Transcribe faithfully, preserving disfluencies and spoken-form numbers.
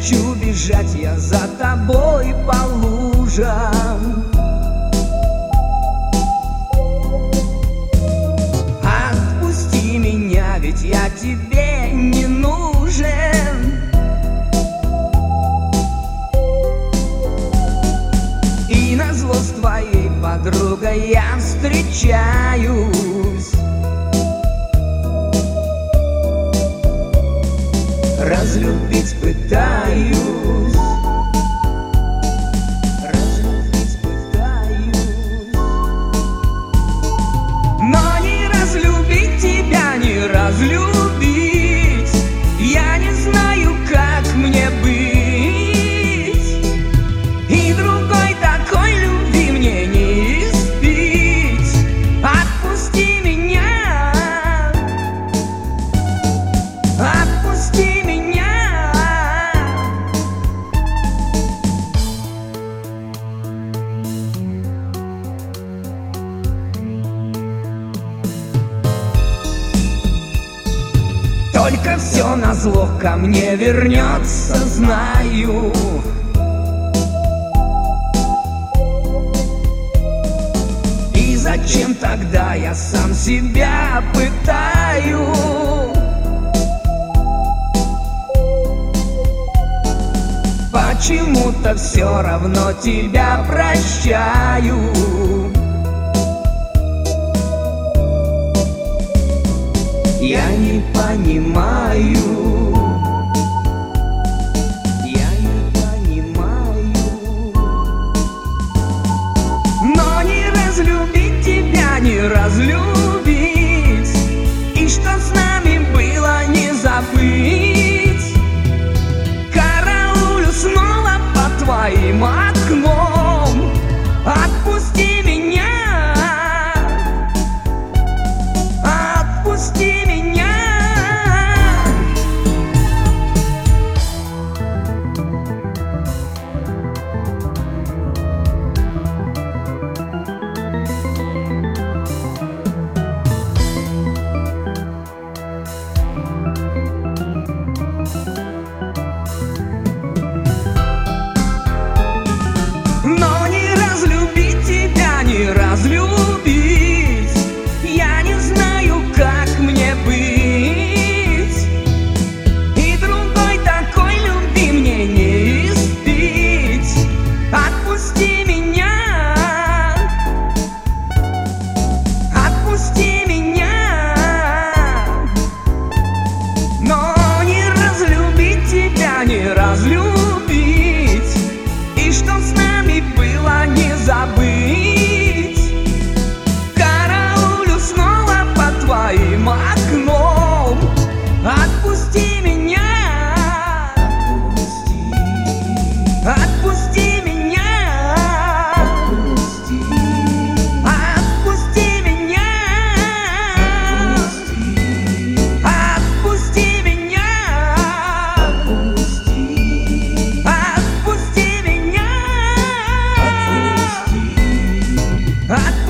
хочу бежать я за тобой по лужам. Отпусти меня, ведь я тебе не нужен. И назло с твоей подругой я встречаюсь. Разлюбить пытаюсь, разлюбить пытаюсь, но не разлюбить тебя, не разлюбить. Я не знаю, как мне быть, и другой такой любви мне не испить. Отпусти меня, отпусти меня. Только все назло ко мне вернется, знаю. И зачем тогда я сам себя пытаю? Почему-то все равно тебя прощаю. Я не понимаю, я не понимаю, но не разлюбить тебя, не разлюбить, и что с нами было, не забыть. Караулю снова под твоим окном. Отпусти меня, отпусти меня. Но не разлюбить тебя, не разлюбить. Я не знаю, как мне быть, и другой такой любви мне не испить. Отпусти меня, отпусти меня, но не разлюбить тебя, не разлюбить, и что с нами было, не забыть. Караулю снова под твоим окном. Отпусти меня, отпусти меня, отпусти меня, отпусти меня, отпусти меня, отпусти.